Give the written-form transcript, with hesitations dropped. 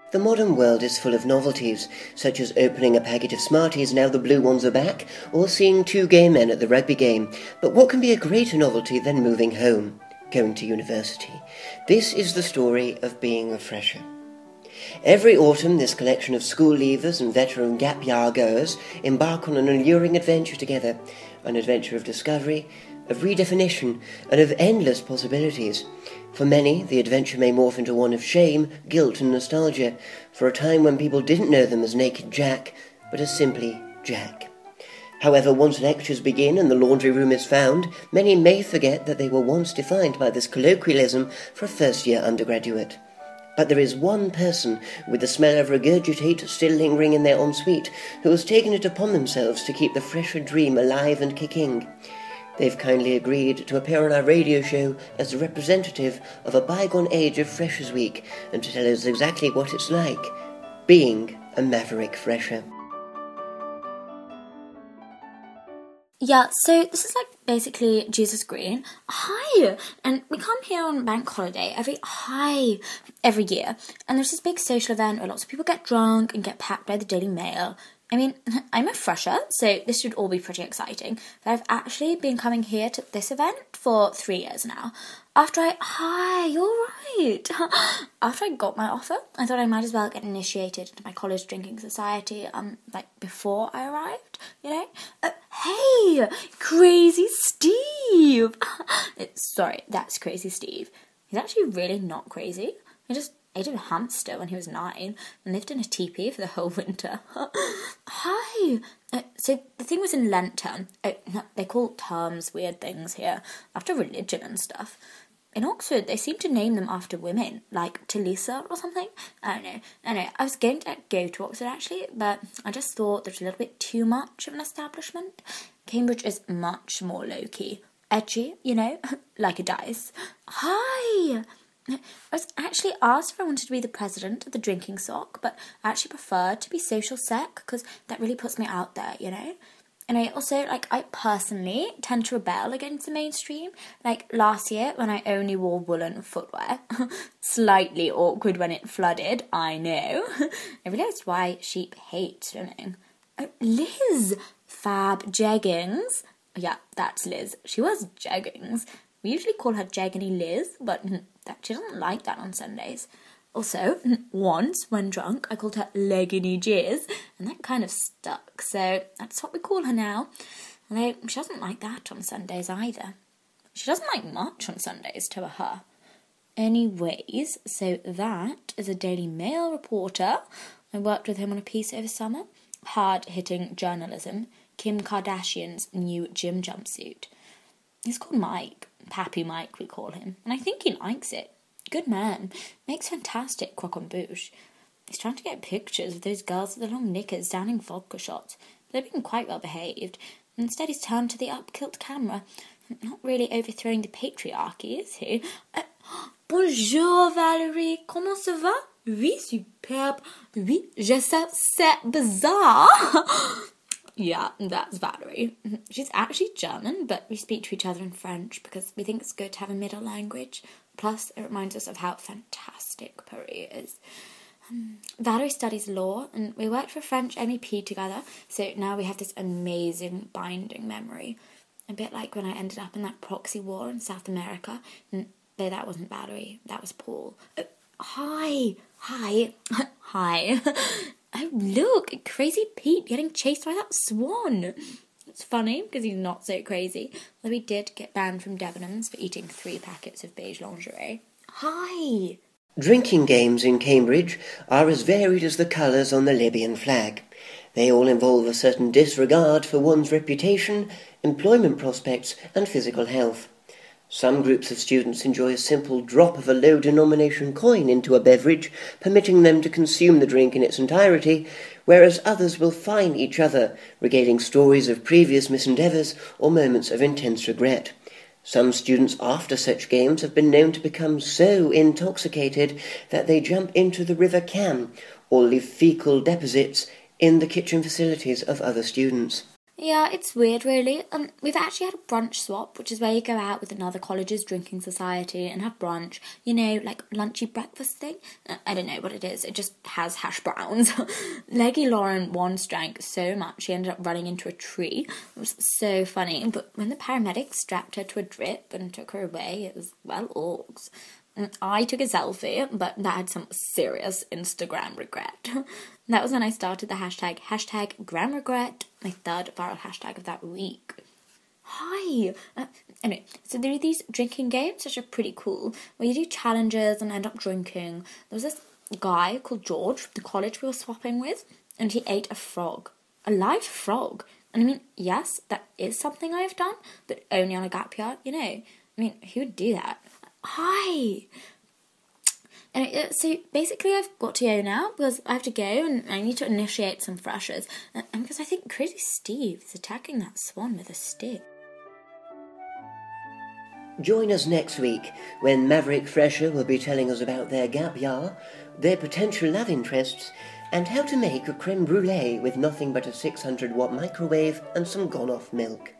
The modern world is full of novelties, such as opening a packet of Smarties now the blue ones are back, or seeing two gay men at the rugby game. But what can be a greater novelty than moving home, going to university? This is the story of being a fresher. Every autumn, this collection of school leavers and veteran gap year goers embark on an alluring adventure together, an adventure of discovery, of redefinition, and of endless possibilities. For many, the adventure may morph into one of shame, guilt, and nostalgia, for a time when people didn't know them as Naked Jack, but as simply Jack. However, once lectures begin and the laundry room is found, many may forget that they were once defined by this colloquialism for a first-year undergraduate. But there is one person, with the smell of regurgitate still lingering in their ensuite, who has taken it upon themselves to keep the fresher dream alive and kicking. They've kindly agreed to appear on our radio show as a representative of a bygone age of Freshers' Week and to tell us exactly what it's like being a maverick fresher. Yeah, so this is like basically Jesus Green. Hi! And we come here on bank holiday every year. And there's this big social event where lots of people get drunk and get packed by the Daily Mail. I mean, I'm a fresher, so this should all be pretty exciting. But I've actually been coming here to this event for 3 years now. After I got my offer, I thought I might as well get initiated into my college drinking society, before I arrived, you know? Hey! Crazy Steve! Sorry, that's Crazy Steve. He's actually really not crazy. He just ate a hamster when he was 9 and lived in a teepee for the whole winter. Hi! So the thing was in Lent term. They call terms weird things here, after religion and stuff. In Oxford, they seem to name them after women, like Talisa or something. I don't know. I was going to go to Oxford, actually, but I just thought there's a little bit too much of an establishment. Cambridge is much more low-key. Edgy, you know, like a dice. Hi! I was actually asked if I wanted to be the president of the drinking sock, but I actually prefer to be social sec, because that really puts me out there, you know? And I also, I personally tend to rebel against the mainstream. Like, last year, when I only wore woolen footwear. Slightly awkward when it flooded, I know. I realised why sheep hate swimming. Oh, Liz! Fab jeggings. Yeah, that's Liz. She wears jeggings. We usually call her Jaggedy Liz, but she doesn't like that on Sundays. Also, once, when drunk, I called her Leggedy Jizz, and that kind of stuck, so that's what we call her now. Although, she doesn't like that on Sundays either. She doesn't like much on Sundays, to her. Anyways, so that is a Daily Mail reporter. I worked with him on a piece over summer. Hard-hitting journalism. Kim Kardashian's new gym jumpsuit. He's called Mike. Pappy Mike, we call him. And I think he likes it. Good man. Makes fantastic croque en bouche. He's trying to get pictures of those girls with the long knickers downing vodka shots. But they've been quite well behaved. Instead he's turned to the up-kilt camera. Not really overthrowing the patriarchy, is he? Bonjour Valérie, comment ça va? Oui, superbe. Oui, je sais, c'est bizarre. Yeah, that's Valerie. She's actually German, but we speak to each other in French because we think it's good to have a middle language. Plus, it reminds us of how fantastic Paris is. Valerie studies law, and we worked for French MEP together, so now we have this amazing binding memory. A bit like when I ended up in that proxy war in South America. Though that wasn't Valerie, that was Paul. Hi. Oh, look, Crazy Pete getting chased by that swan. It's funny, because he's not so crazy. Although he did get banned from Debenhams for eating 3 packets of beige lingerie. Hi! Drinking games in Cambridge are as varied as the colours on the Libyan flag. They all involve a certain disregard for one's reputation, employment prospects, and physical health. Some groups of students enjoy a simple drop of a low-denomination coin into a beverage, permitting them to consume the drink in its entirety, whereas others will fine each other, regaling stories of previous misendeavours or moments of intense regret. Some students after such games have been known to become so intoxicated that they jump into the River Cam or leave fecal deposits in the kitchen facilities of other students. Yeah, it's weird, really. We've actually had a brunch swap, which is where you go out with another college's drinking society and have brunch. You know, like lunchy breakfast thing. I don't know what it is. It just has hash browns. Leggy Lauren once drank so much she ended up running into a tree. It was so funny. But when the paramedics strapped her to a drip and took her away, it was, well, orgs. I took a selfie, but that had some serious Instagram regret. That was when I started the hashtag Gram Regret, my third viral hashtag of that week. Hi! Anyway, so there are these drinking games which are pretty cool, where you do challenges and end up drinking. There was this guy called George from the college we were swapping with, and he ate a frog. A live frog. And I mean, yes, that is something I've done, but only on a gap year, you know. I mean, who would do that? Hi! And so basically I've got to go now because I have to go and I need to initiate some freshers. And because I think Crazy Steve is attacking that swan with a stick. Join us next week when Maverick Fresher will be telling us about their gap year, their potential love interests, and how to make a creme brulee with nothing but a 600-watt microwave and some gone-off milk.